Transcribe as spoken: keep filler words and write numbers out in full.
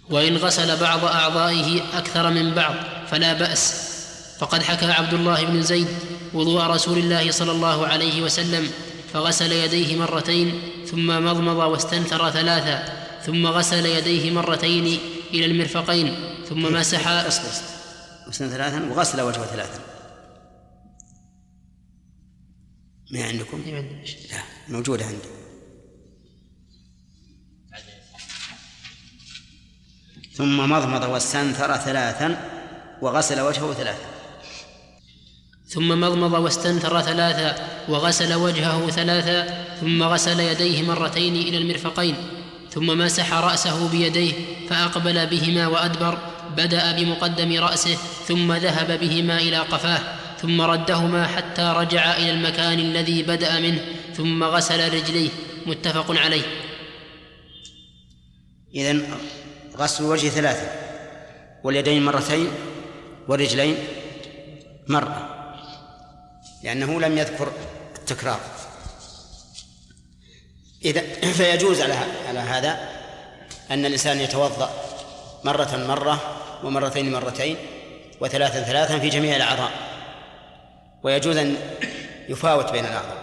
وإن غسل بعض أعضائه أكثر من بعض فلا بأس. فقد حكى عبد الله بن زيد وضوء رسول الله صلى الله عليه وسلم فغسل يديه مرتين ثم مضمض واستنثر ثلاثا ثم غسل يديه مرتين إلى المرفقين ثم مسح واستنثر ثلاثا وغسل وجهه ثلاثا. ما عندكم؟ لا موجودة عندي. ثم مضمض واستنثر ثلاثا وغسل وجهه ثلاثا ثم مضمض واستنثر ثلاثا وغسل وجهه ثلاثا ثم غسل يديه مرتين إلى المرفقين ثم مسح رأسه بيديه فأقبل بهما وأدبر، بدأ بمقدم رأسه ثم ذهب بهما إلى قفاه ثم ردهما حتى رجع إلى المكان الذي بدأ منه ثم غسل رجليه. متفق عليه. إذن غسل الوجه ثلاثة واليدين مرتين والرجلين مرة، لأنه لم يذكر التكرار. إذا فيجوز على هذا أن الإنسان يتوضأ مرة مرة ومرتين مرتين وثلاثا ثلاثا في جميع الأعضاء، ويجوز أن يفاوت بين الأعضاء.